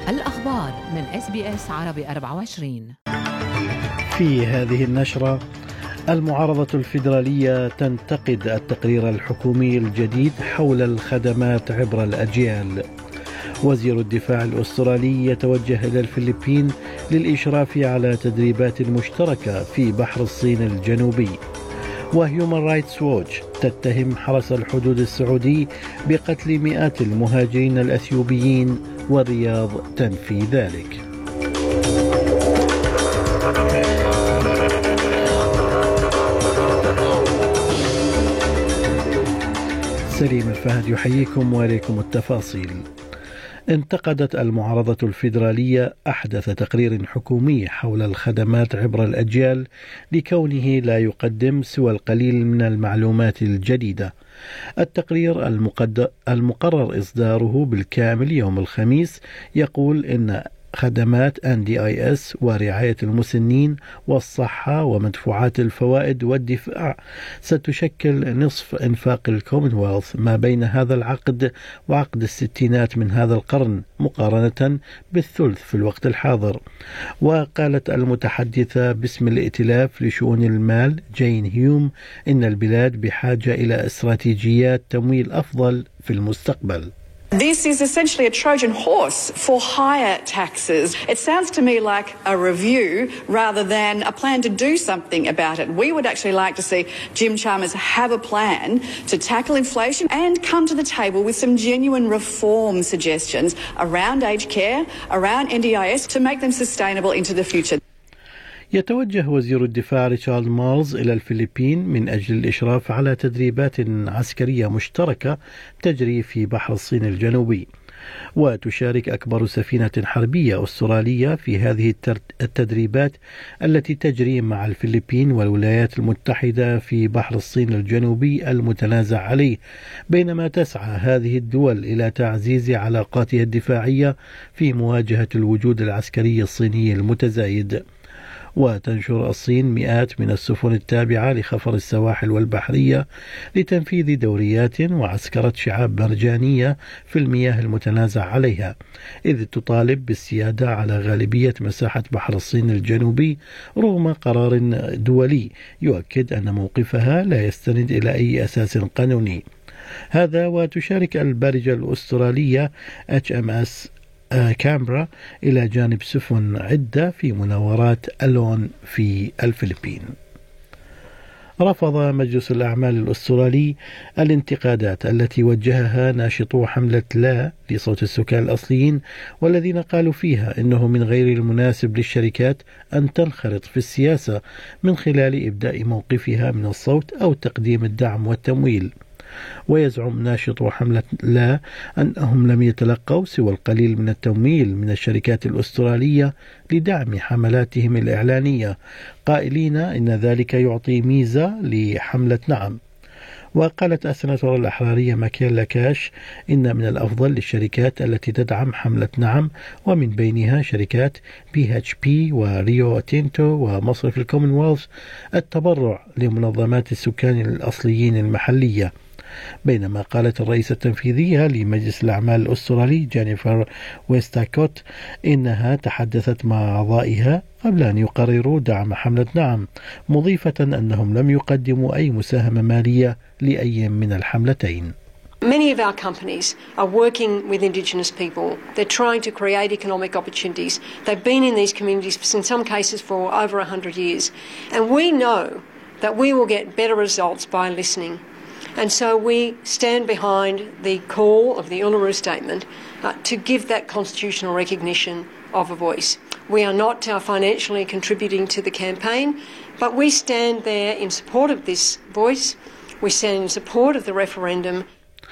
الأخبار من SBS عربي 24. في هذه النشرة: المعارضة الفيدرالية تنتقد التقرير الحكومي الجديد حول الخدمات عبر الأجيال. وزير الدفاع الأسترالي يتوجه إلى الفلبين للإشراف على تدريبات مشتركة في بحر الصين الجنوبي. وهيومن رايتس ووتش تتهم حرس الحدود السعودي بقتل مئات المهاجرين الأثيوبيين، والرياض تنفي ذلك. سليم الفهد يحييكم وإليكم التفاصيل. انتقدت المعارضة الفيدرالية أحدث تقرير حكومي حول الخدمات عبر الأجيال لكونه لا يقدم سوى القليل من المعلومات الجديدة. التقرير المقرر إصداره بالكامل يوم الخميس يقول إن خدمات NDIS ورعاية المسنين والصحة ومدفوعات الفوائد والدفاع ستشكل نصف إنفاق الكومنولث ما بين هذا العقد وعقد الستينات من هذا القرن، مقارنة بالثلث في الوقت الحاضر. وقالت المتحدثة باسم الائتلاف لشؤون المال جين هيوم إن البلاد بحاجة إلى استراتيجيات تمويل أفضل في المستقبل. This is essentially a Trojan horse for higher taxes. It sounds to me like a review rather than a plan to do something about it. We would actually like to see Jim Chalmers have a plan to tackle inflation and come to the table with some genuine reform suggestions around aged care, around NDIS to make them sustainable into the future. يتوجه وزير الدفاع ريتشارد مارلز إلى الفلبين من أجل الإشراف على تدريبات عسكرية مشتركة تجري في بحر الصين الجنوبي. وتشارك أكبر سفينة حربية أسترالية في هذه التدريبات التي تجري مع الفلبين والولايات المتحدة في بحر الصين الجنوبي المتنازع عليه، بينما تسعى هذه الدول إلى تعزيز علاقاتها الدفاعية في مواجهة الوجود العسكري الصيني المتزايد. وتنشر الصين مئات من السفن التابعة لخفر السواحل والبحرية لتنفيذ دوريات وعسكرة شعاب مرجانية في المياه المتنازع عليها، إذ تطالب بالسيادة على غالبية مساحة بحر الصين الجنوبي رغم قرار دولي يؤكد أن موقفها لا يستند إلى أي أساس قانوني. هذا وتشارك البارجة الأسترالية HMS كامبرا إلى جانب سفن عدة في مناورات ألون في الفلبين. رفض مجلس الأعمال الأسترالي الانتقادات التي وجهها ناشطو حملة لا لصوت السكان الأصليين، والذين قالوا فيها إنه من غير المناسب للشركات أن تنخرط في السياسة من خلال إبداء موقفها من الصوت أو تقديم الدعم والتمويل. ويزعم ناشط حملة لا أنهم لم يتلقوا سوى القليل من التمويل من الشركات الأسترالية لدعم حملاتهم الإعلانية، قائلين إن ذلك يعطي ميزة لحملة نعم. وقالت السناتور الأحرارية ماكيلا كاش إن من الأفضل للشركات التي تدعم حملة نعم، ومن بينها شركات PHP وريو تينتو ومصرف الكومنولث، التبرع لمنظمات السكان الأصليين المحلية. بينما قالت الرئيسة التنفيذية لمجلس الأعمال الأسترالي جينيفر ويستاكوت إنها تحدثت مع أعضائها قبل أن يقرروا دعم حملة نعم، مضيفة أنهم لم يقدموا أي مساهمة مالية لأي من الحملتين. Many of our companies are working with Indigenous people. They're trying to create economic opportunities. They've been in these communities, in some cases, for over 100 years. And we know that we will get better results by listening. And so we stand behind the call of the Uluru Statement to give that constitutional recognition of a voice. We are not financially contributing to the campaign, but we stand there in support of this voice. We stand in support of the referendum.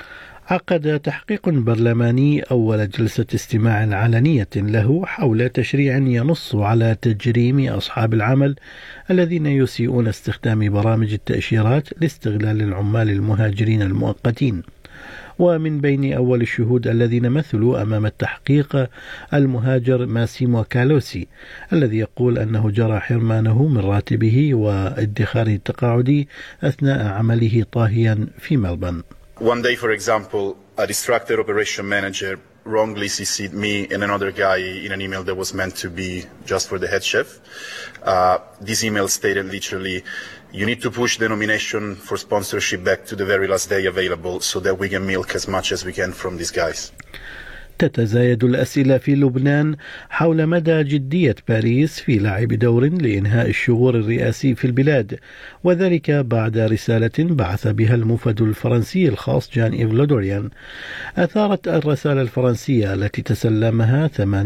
عقد تحقيق برلماني أول جلسة استماع علنية له حول تشريع ينص على تجريم أصحاب العمل الذين يسيئون استخدام برامج التأشيرات لاستغلال العمال المهاجرين المؤقتين. ومن بين أول الشهود الذين مثلوا أمام التحقيق المهاجر ماسيمو كالوسي، الذي يقول أنه جرى حرمانه من راتبه وادخاره التقاعدي أثناء عمله طاهيا في ملبورن. One day, for example, a distracted operation manager wrongly CC'd me and another guy in an email that was meant to be just for the head chef. This email stated literally, you need to push the nomination for sponsorship back to the very last day available so that we can milk as much as we can from these guys. تتزايد الأسئلة في لبنان حول مدى جدية باريس في لعب دور لإنهاء الشغور الرئاسي في البلاد، وذلك بعد رسالة بعث بها الموفد الفرنسي الخاص جان إيف لودوريان. أثارت الرسالة الفرنسية التي تسلمها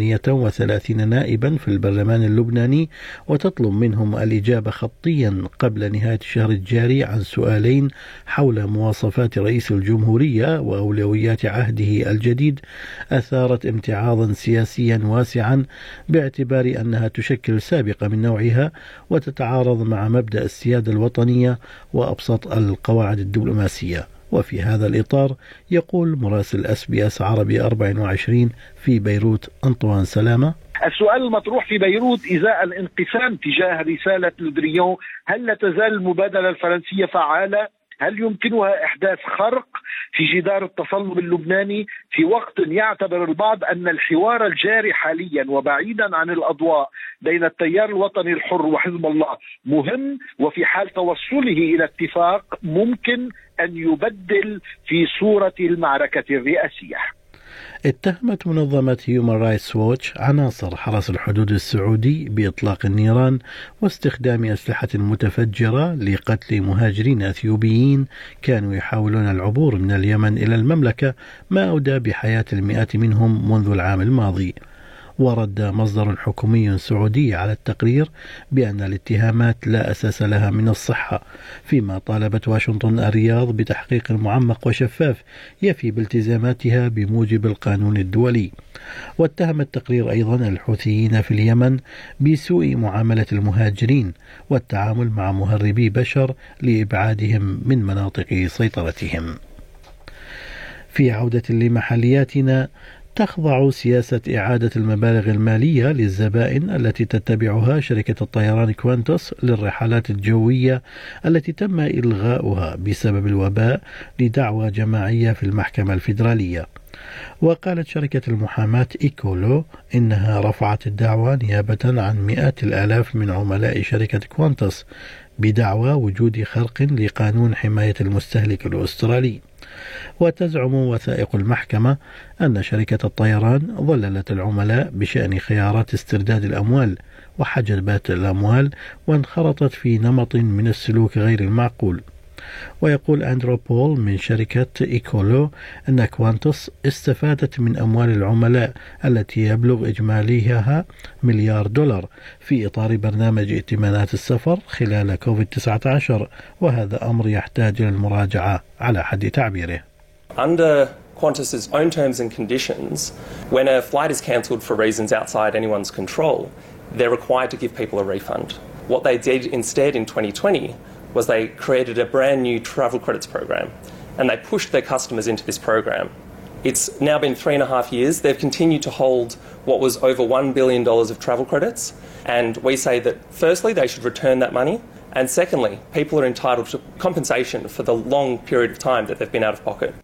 38 نائبا في البرلمان اللبناني وتطلب منهم الإجابة خطيا قبل نهاية الشهر الجاري عن سؤالين حول مواصفات رئيس الجمهورية وأولويات عهده الجديد، أثارت امتعاضا سياسيا واسعا باعتبار أنها تشكل سابقة من نوعها وتتعارض مع مبدأ السيادة الوطنية وأبسط القواعد الدبلوماسية. وفي هذا الإطار يقول مراسل SBS عربي 24 في بيروت أنطوان سلامة: السؤال المطروح في بيروت إزاء الانقسام تجاه رسالة لودريون، هل لا تزال المبادرة الفرنسية فعالة؟ هل يمكنها إحداث خرق في جدار التصلب اللبناني في وقت يعتبر البعض أن الحوار الجاري حاليا وبعيدا عن الأضواء بين التيار الوطني الحر وحزب الله مهم، وفي حال توصله إلى اتفاق ممكن أن يبدل في صورة المعركة الرئاسية؟ اتهمت منظمة هيومان رايتس ووتش عناصر حرس الحدود السعودي بإطلاق النيران واستخدام أسلحة متفجرة لقتل مهاجرين أثيوبيين كانوا يحاولون العبور من اليمن إلى المملكة، ما أودى بحياة المئات منهم منذ العام الماضي. ورد مصدر حكومي سعودي على التقرير بأن الاتهامات لا أساس لها من الصحة، فيما طالبت واشنطن الرياض بتحقيق معمق وشفاف يفي بالتزاماتها بموجب القانون الدولي. واتهم التقرير أيضا الحوثيين في اليمن بسوء معاملة المهاجرين والتعامل مع مهربي بشر لإبعادهم من مناطق سيطرتهم. في عودة لمحلياتنا، تخضع سياسة إعادة المبالغ المالية للزبائن التي تتبعها شركة الطيران كوانتوس للرحلات الجوية التي تم إلغاؤها بسبب الوباء لدعوى جماعية في المحكمة الفيدرالية. وقالت شركة المحاماة إيكولو إنها رفعت الدعوى نيابة عن مئات الآلاف من عملاء شركة كوانتوس بدعوى وجود خرق لقانون حماية المستهلك الأسترالي. وتزعم وثائق المحكمة أن شركة الطيران ضللت العملاء بشأن خيارات استرداد الأموال وحجبت الأموال وانخرطت في نمط من السلوك غير المعقول. ويقول أندرو بول من شركة إيكولو أن كوانتوس استفادت من أموال العملاء التي يبلغ إجماليها $1,000,000,000 في إطار برنامج ائتمانات السفر خلال كوفيد-19، وهذا أمر يحتاج إلى المراجعة على حد تعبيره. Under Qantas's own terms and conditions, when a flight is cancelled for reasons outside anyone's control, they're required to give people a refund. What they did instead in 2020 was they created a brand new travel credits program and they pushed their customers into this program. It's now been 3.5 years. They've continued to hold what was over $1 billion of travel credits, and we say that firstly they should return that money, and secondly people are entitled to compensation for the long period of time that they've been out of pocket.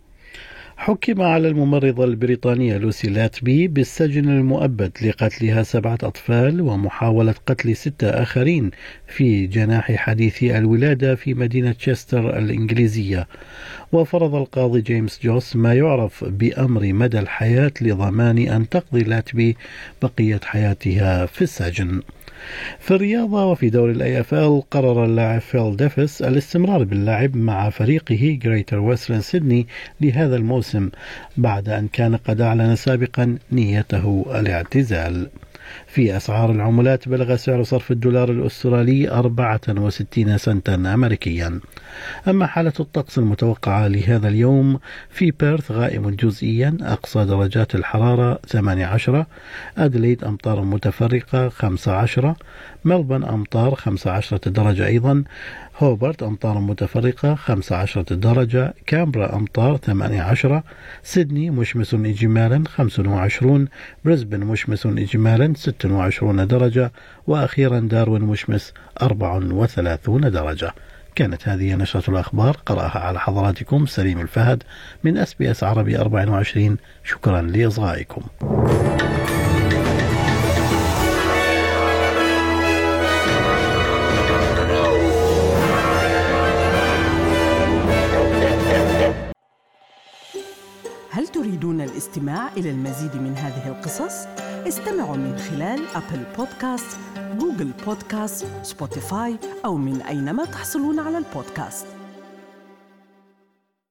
حكم على الممرضة البريطانية لوسي لاتبي بالسجن المؤبد لقتلها 7 أطفال ومحاولة قتل 6 آخرين في جناح حديثي الولادة في مدينة تشستر الإنجليزية. وفرض القاضي جيمس جوس ما يعرف بأمر مدى الحياة لضمان أن تقضي لاتبي بقية حياتها في السجن. في الرياضة وفي دوري الAFL، قرر اللاعب فيل ديفيس الاستمرار باللعب مع فريقه جريتر ويسترن سيدني لهذا الموسم بعد أن كان قد أعلن سابقا نيته الاعتزال. في أسعار العملات، بلغ سعر صرف الدولار الأسترالي 64 سنتا أمريكيا. أما حالة الطقس المتوقعة لهذا اليوم: في بيرث غائم جزئيا، أقصى درجات الحرارة 18، أدليد أمطار متفرقة 15، ملبن أمطار 15 درجة أيضا، هوبرت أمطار متفرقة 15 درجة، كامبرا أمطار 18، سيدني مشمس إجمالا 25، بريسبن مشمس إجمالا 26 درجة، وأخيرا داروين مشمس 34 درجة. كانت هذه نشرة الأخبار، قرأها على حضراتكم سليم الفهد من SBS عربي 24. شكرا لإصغائكم. هل تريدون الاستماع إلى المزيد من هذه القصص؟ استمعوا من خلال أبل بودكاست، جوجل بودكاست، سبوتيفاي أو من أينما تحصلون على البودكاست.